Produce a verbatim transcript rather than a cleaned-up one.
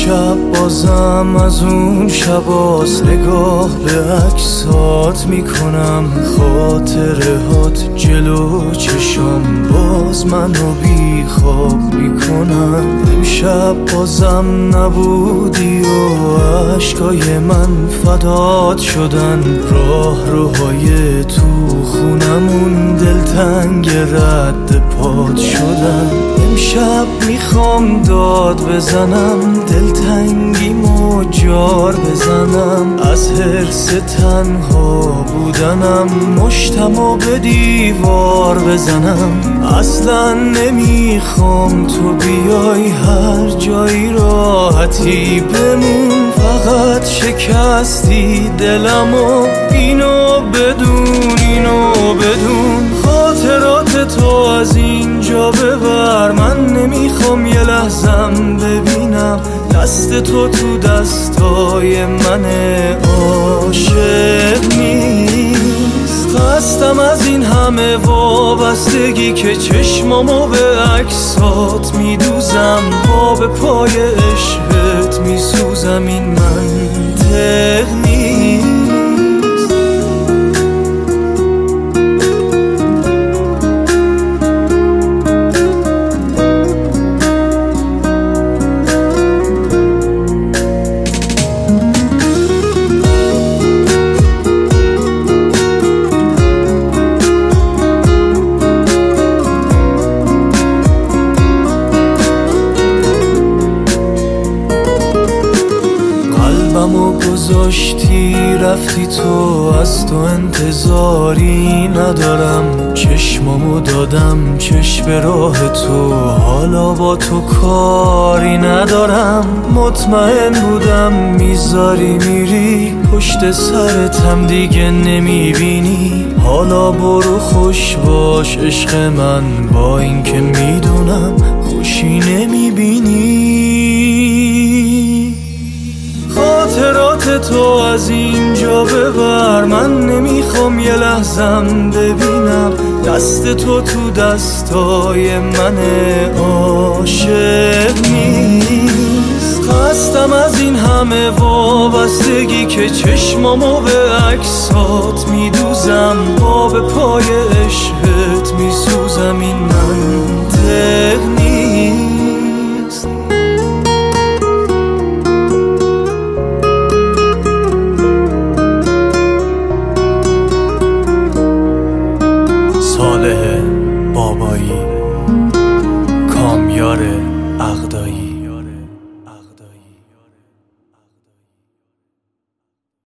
امشب بازم از اون شباست، نگاه به عکسات میکنم، خاطره هات جلو چشم باز منو بی خواب میکنم. امشب بازم نبودی و عشقای من فدات شدن، راه روهای تو خونمون دلتنگ رد پات شدن. امشب میخوام داد بزنم، دلتنگیمو جار بزنم، از حرص تنها بودنم مشتمو به دیوار بزنم. اصلا نمیخوام تو بیای، هر جایی راحتی بمون، فقط شکستی دلمو، اینو بدون اینو بدون. خاطرات تو از اینجا ببر، من نمیخوام یه لحظم ببینم دست تو تو دستای من عاشق نیست. خستم از این همه وابستگی که چشمامو به عکسات میدوزم، پا به پای عشقت میسوزم، این منطق نیست. قلبمو گذاشتی رفتی تو، از تو انتظاری ندارم، چشمامو دادم چشم راه تو، حالا با تو کاری ندارم. مطمئن بودم میذاری میری، پشت سرتم دیگه نمیبینی، حالا برو خوش باش عشق من، با اینکه میدونم خوشی نمیبینی. خاطرات تو از اینجا ببر، من نمیخوام یه لحظم ببینم دست تو تو دستای من عاشق نیست. خستم از این همه وابستگی که چشمامو به عکسات میدوزم، پا به پای عشقت میسوزم، این منطق نیست. صالح بابایی.